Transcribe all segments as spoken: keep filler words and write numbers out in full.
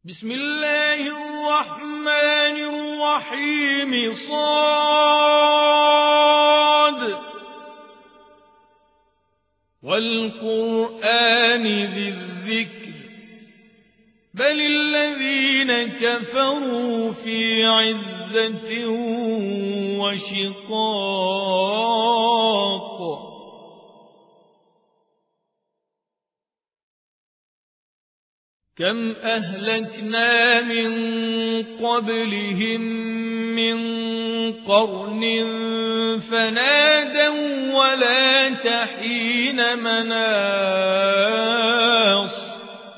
بسم الله الرحمن الرحيم صاد والقرآن ذي الذكر بل الذين كفروا في عزة وشقاق كم أهلكنا من قبلهم من قرن فنادوا ولا تحين مناص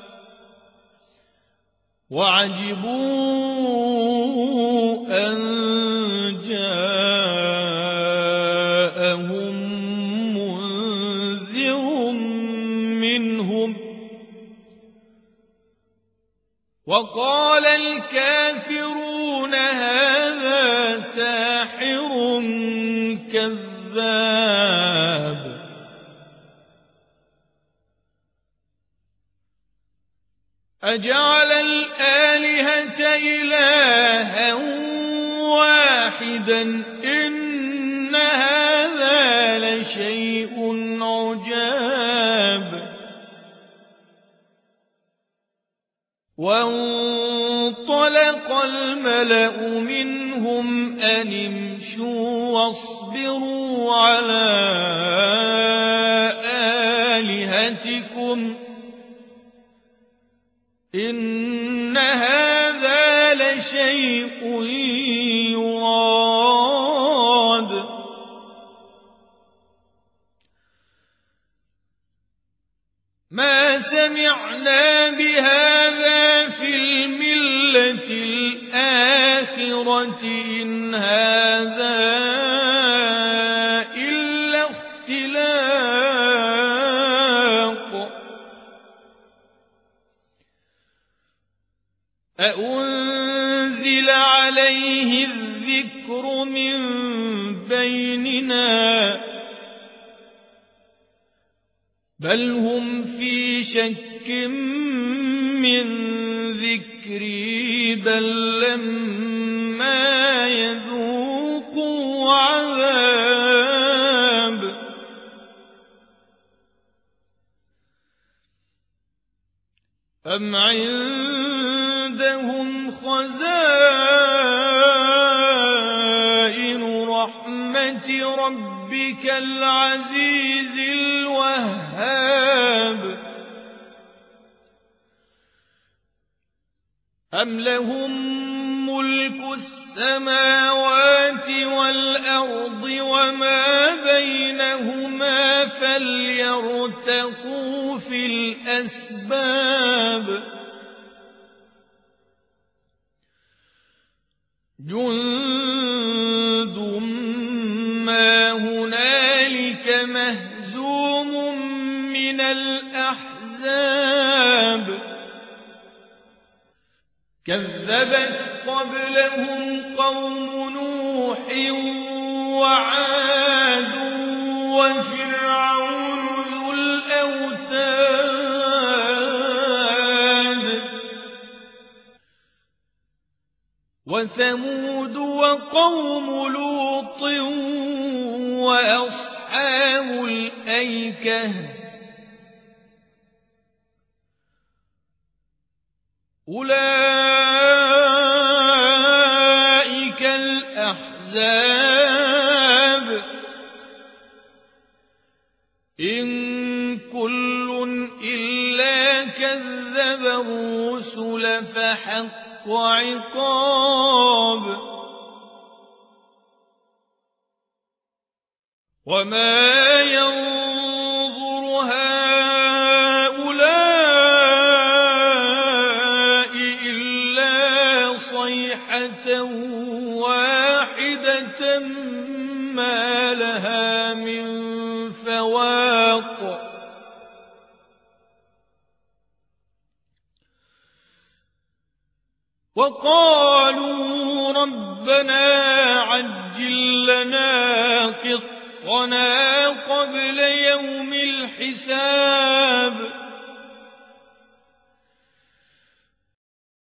وعجبوا أن جاءهم منذر منهم وقال الكافرون هذا ساحر كذاب أجعل الآلهة إلها واحدا إن هذا لشيء عجاب وانطلق الملأ منهم أن امشوا واصبروا على آلهتكم إن هذا لشيء يراد ما سمعنا بهذا في الملة الآخرة إن هذا إلا اختلاق أأنزل عليه الذكر من بيننا بل هم في شك من ذكري بل لما يذوقوا عذاب أم عندهم خزائن رحمة ربك العزيز الوهاب أم لهم ملك السماوات والأرض وما بينهما فليرتقوا في الأسباب جند ما هنالك مهزوم من الأحزاب كذبت قبلهم قوم نوح وعاد وفرعون ذو الأوتاد وثمود وقوم لوط وأصحاب الأيكة أولئك الأحزاب إن كل إلا كذب الرسل فحق عقاب وما ينظر هؤلاء إلا صيحة واحدة ما لها من فواق وقالوا ربنا عجل لنا قطنا قبل يوم الحساب